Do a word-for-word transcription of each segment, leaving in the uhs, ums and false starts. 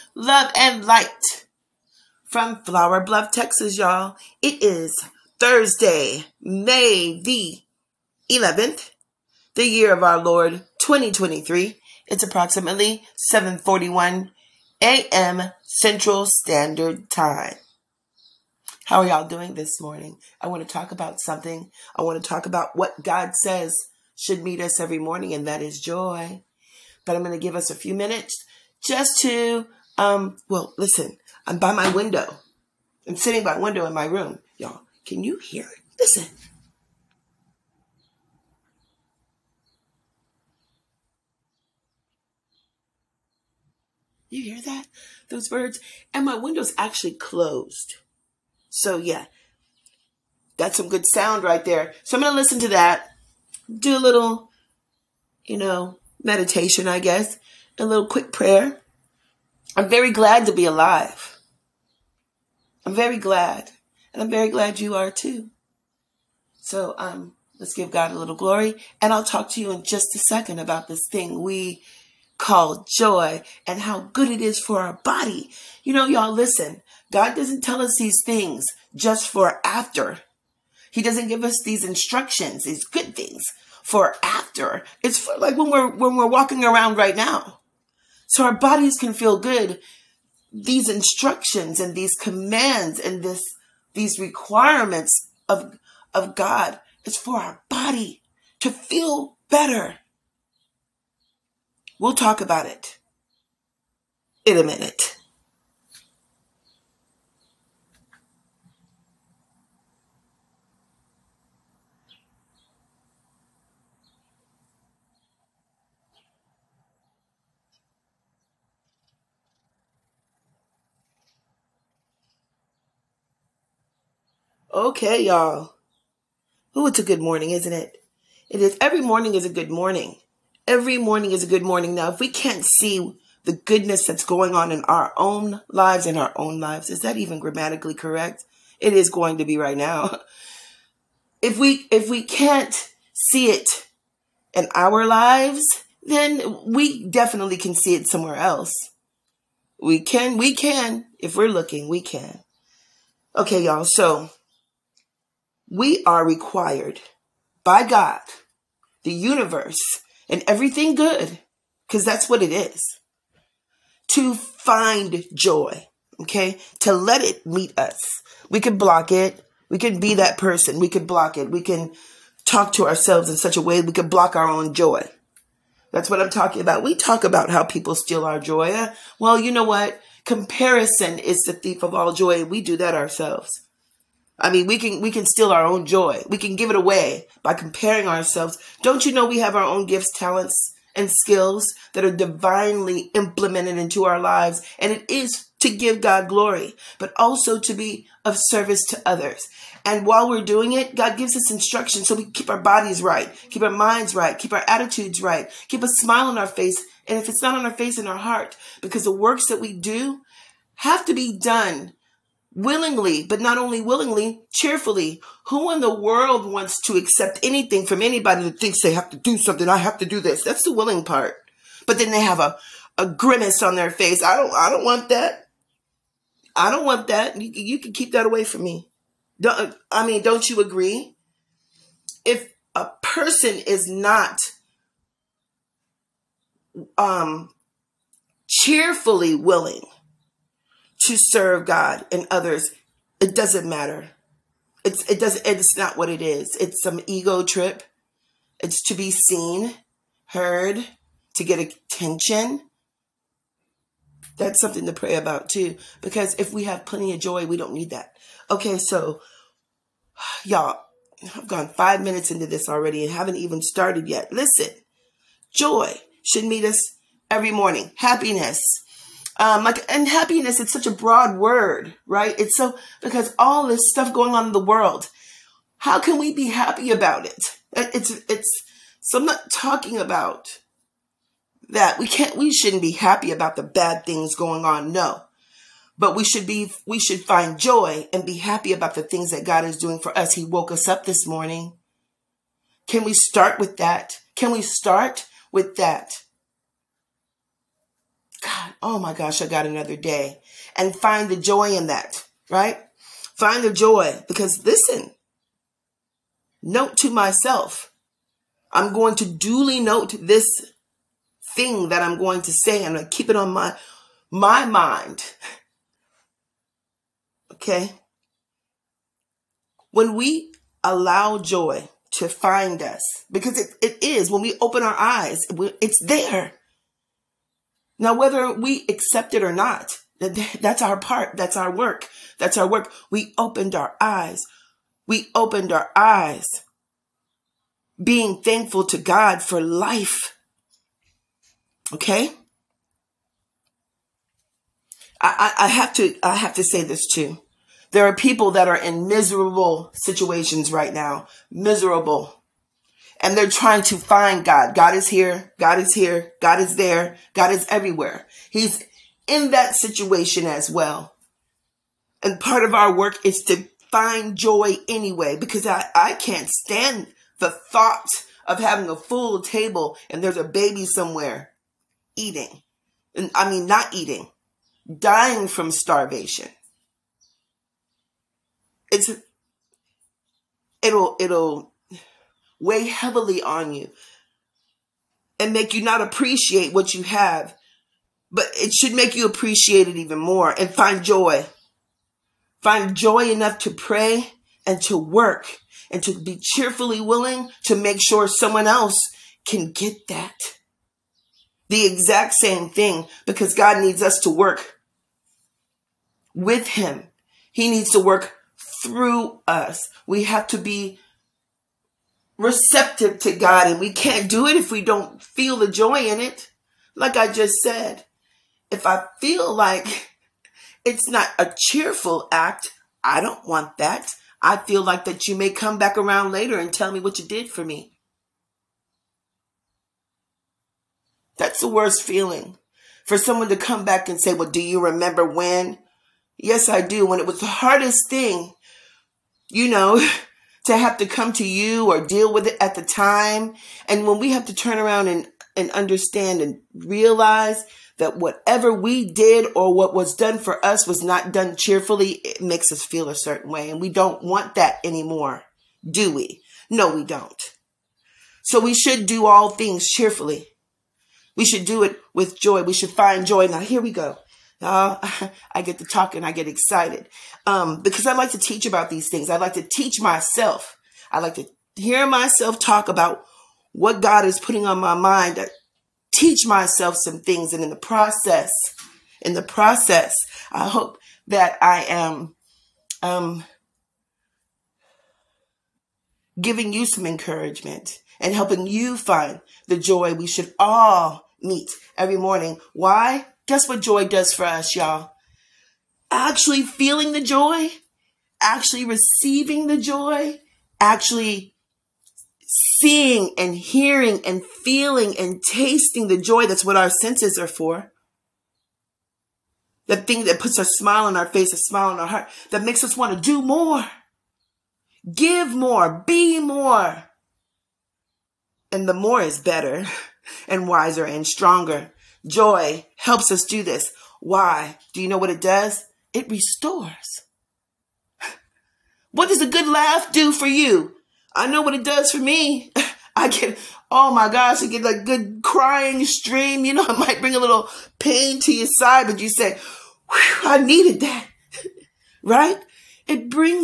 love, and light from Flower Bluff, Texas, y'all. It is Thursday, May the eleventh, the year of our Lord, twenty twenty-three. It's approximately seven forty-one a.m. Central Standard Time. How are y'all doing this morning? I want to talk about something. I want to talk about what God says should meet us every morning, and that is joy. But I'm going to give us a few minutes just to, um, well, listen, I'm by my window. I'm sitting by a window in my room. Y'all, can you hear it? Listen. You hear that? Those birds? And my window's actually closed. So yeah, that's some good sound right there. So I'm going to listen to that, do a little, you know, meditation, I guess, a little quick prayer. I'm very glad to be alive. I'm very glad. And I'm very glad you are too. So um, let's give God a little glory. And I'll talk to you in just a second about this thing we call joy and how good it is for our body. You know, y'all, listen. God doesn't tell us these things just for after. He doesn't give us these instructions, these good things for after. It's for like when we're when we're walking around right now. So our bodies can feel good. These instructions and these commands and this these requirements of of God is for our body to feel better. We'll talk about it in a minute. Okay, y'all. Oh, it's a good morning, isn't it? It is. Every morning is a good morning. Every morning is a good morning. Now, if we can't see the goodness that's going on in our own lives, in our own lives, is that even grammatically correct? It is going to be right now. If we, if we can't see it in our lives, then we definitely can see it somewhere else. We can, we can, if we're looking, we can. Okay, y'all. So we are required by God, the universe, and everything good, because that's what it is, to find joy, okay? To let it meet us. We could block it. We could be that person. We could block it. We can talk to ourselves in such a way we could block our own joy. That's what I'm talking about. We talk about how people steal our joy. Well, you know what? Comparison is the thief of all joy. We do that ourselves. I mean, we can we can steal our own joy. We can give it away by comparing ourselves. Don't you know we have our own gifts, talents, and skills that are divinely implemented into our lives? And it is to give God glory, but also to be of service to others. And while we're doing it, God gives us instructions so we keep our bodies right, keep our minds right, keep our attitudes right, keep a smile on our face. And if it's not on our face, in our heart, because the works that we do have to be done willingly, but not only willingly, cheerfully. Who in the world wants to accept anything from anybody that thinks they have to do something? I have to do this. That's the willing part. But then they have a, a grimace on their face. I don't, I don't want that. I don't want that. You, you can keep that away from me. Don't, I mean, don't you agree? If a person is not, um, cheerfully willing to serve God and others, it doesn't matter. It's it doesn't. It's not what it is. It's some ego trip. It's to be seen, heard, to get attention. That's something to pray about too. Because if we have plenty of joy, we don't need that. Okay, so y'all, I've gone five minutes into this already and haven't even started yet. Listen, joy should meet us every morning. Happiness. Um, like, and happiness, it's such a broad word, right? It's so, because all this stuff going on in the world, how can we be happy about it? It's, it's, so I'm not talking about that. We can't, we shouldn't be happy about the bad things going on. No, but we should be, we should find joy and be happy about the things that God is doing for us. He woke us up this morning. Can we start with that? Can we start with that? God, oh my gosh, I got another day. And find the joy in that, right? Find the joy, because listen, note to myself, I'm going to duly note this thing that I'm going to say. I'm going to keep it on my, my mind. Okay. When we allow joy to find us, because it, it is, when we open our eyes, it's there. Now, whether we accept it or not, that's our part. That's our work. That's our work. We opened our eyes. We opened our eyes, being thankful to God for life. Okay? I, I, I have to, I have to say this too. There are people that are in miserable situations right now. Miserable. And they're trying to find God. God is here. God is here. God is there. God is everywhere. He's in that situation as well. And part of our work is to find joy anyway, because I, I can't stand the thought of having a full table and there's a baby somewhere eating. And I mean, not eating, dying from starvation. It's, it'll, it'll weigh heavily on you and make you not appreciate what you have, but it should make you appreciate it even more and find joy. Find joy enough to pray and to work and to be cheerfully willing to make sure someone else can get that. The exact same thing, because God needs us to work with him. He needs to work through us. We have to be receptive to God, and we can't do it if we don't feel the joy in it. Like I just said, if I feel like it's not a cheerful act, I don't want that. I feel like that you may come back around later and tell me what you did for me. That's the worst feeling. For someone to come back and say, well, do you remember when? Yes, I do. When it was the hardest thing, you know, to have to come to you or deal with it at the time. And when we have to turn around and, and understand and realize that whatever we did or what was done for us was not done cheerfully, it makes us feel a certain way. And we don't want that anymore, do we? No, we don't. So we should do all things cheerfully. We should do it with joy. We should find joy. Now, here we go. Uh, I get to talk and I get excited um, because I like to teach about these things. I like to teach myself. I like to hear myself talk about what God is putting on my mind. I teach myself some things. And in the process, in the process, I hope that I am um, giving you some encouragement and helping you find the joy we should all meet every morning. Why? Guess what joy does for us, y'all? Actually feeling the joy, actually receiving the joy, actually seeing and hearing and feeling and tasting the joy. That's what our senses are for. The thing that puts a smile on our face, a smile on our heart, that makes us want to do more, give more, be more. And the more is better and wiser and stronger. Joy helps us do this. Why? Do you know what it does? It restores. What does a good laugh do for you? I know what it does for me. I get, oh my gosh, I get a good crying stream. You know, it might bring a little pain to your side, but you say, I needed that, right? It brings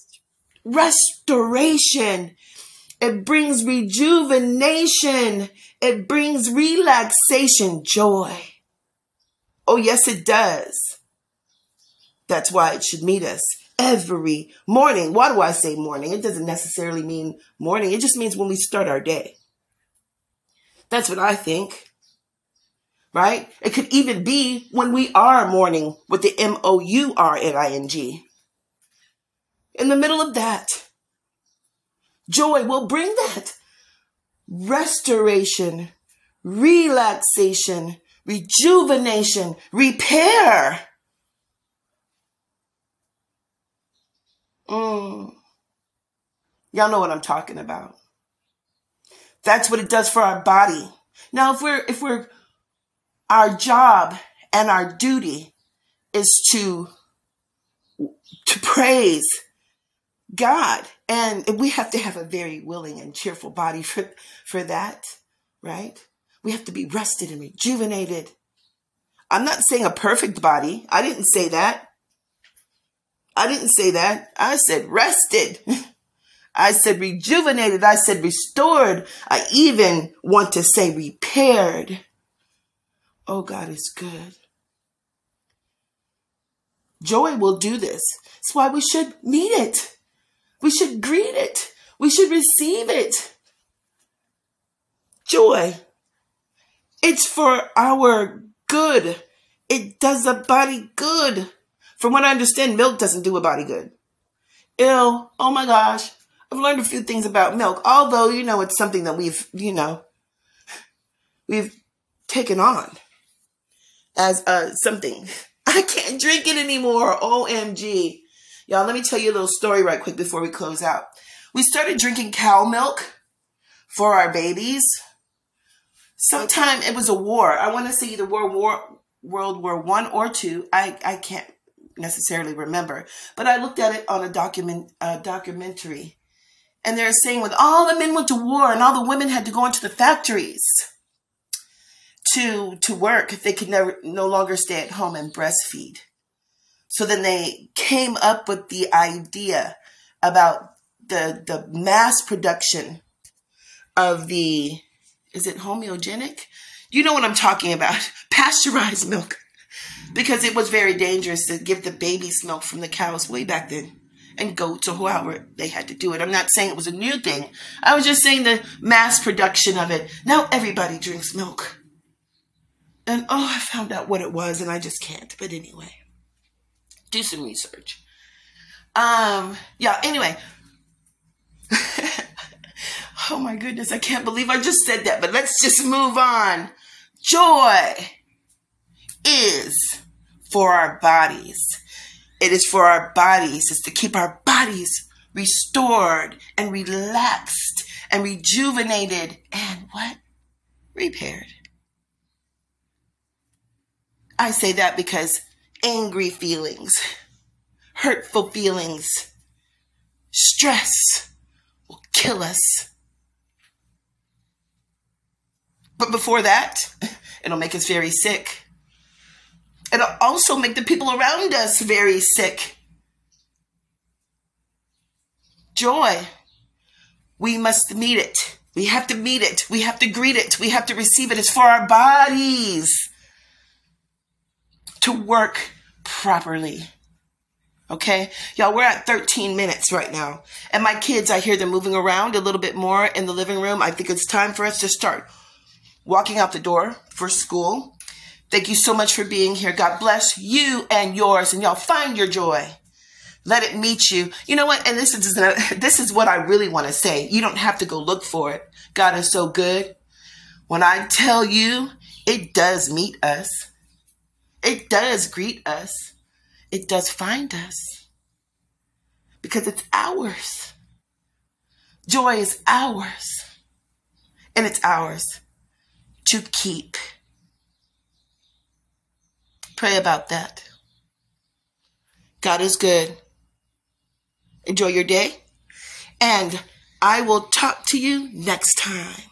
restoration. It brings rejuvenation. It brings relaxation, joy. Oh, yes, it does. That's why it should meet us every morning. Why do I say morning? It doesn't necessarily mean morning. It just means when we start our day. That's what I think, right? It could even be when we are morning with the M O U R N I N G. In the middle of that, joy will bring that restoration, relaxation, rejuvenation, repair. Mm. Y'all know what I'm talking about. That's what it does for our body. Now, if we're, if we're, Our job and our duty is to, to praise God. And we have to have a very willing and cheerful body for, for that, right? We have to be rested and rejuvenated. I'm not saying a perfect body. I didn't say that. I didn't say that. I said rested. I said rejuvenated. I said restored. I even want to say repaired. Oh, God is good. Joy will do this. That's why we should meet it. We should greet it. We should receive it. Joy. It's for our good. It does the body good. From what I understand, milk doesn't do a body good. Ew. Oh my gosh. I've learned a few things about milk. Although, you know, it's something that we've, you know, we've taken on as uh, something. I can't drink it anymore. O M G. Y'all, let me tell you a little story right quick before we close out. We started drinking cow milk for our babies. Sometime it was a war. I want to say either World War, World War One or two. I, I can't necessarily remember. But I looked at it on a document, uh, documentary. And they're saying when all the men went to war and all the women had to go into the factories to, to work, they could never, no longer stay at home and breastfeed. So then they came up with the idea about the, the mass production of the, is it homeogenic? You know what I'm talking about. Pasteurized milk. Because it was very dangerous to give the baby's milk from the cows way back then. And goats or however they had to do it. I'm not saying it was a new thing. I was just saying the mass production of it. Now everybody drinks milk. And oh, I found out what it was and I just can't. But anyway, do some research. Um, yeah, anyway. Oh my goodness, I can't believe I just said that. But let's just move on. Joy is for our bodies. It is for our bodies. It's to keep our bodies restored and relaxed and rejuvenated and what? Repaired. I say that because angry feelings, hurtful feelings, stress will kill us. But before that, it'll make us very sick. It'll also make the people around us very sick. Joy. We must meet it. We have to meet it. We have to greet it. We have to receive it. It's for our bodies to work properly. Okay? Y'all, we're at thirteen minutes right now. And my kids, I hear them moving around a little bit more in the living room. I think it's time for us to start walking out the door for school. Thank you so much for being here. God bless you and yours. And y'all find your joy. Let it meet you. You know what? And this is this is what I really want to say. You don't have to go look for it. God is so good. When I tell you, it does meet us. It does greet us. It does find us. Because it's ours. Joy is ours. And it's ours to keep. Pray about that. God is good. Enjoy your day. And I will talk to you next time.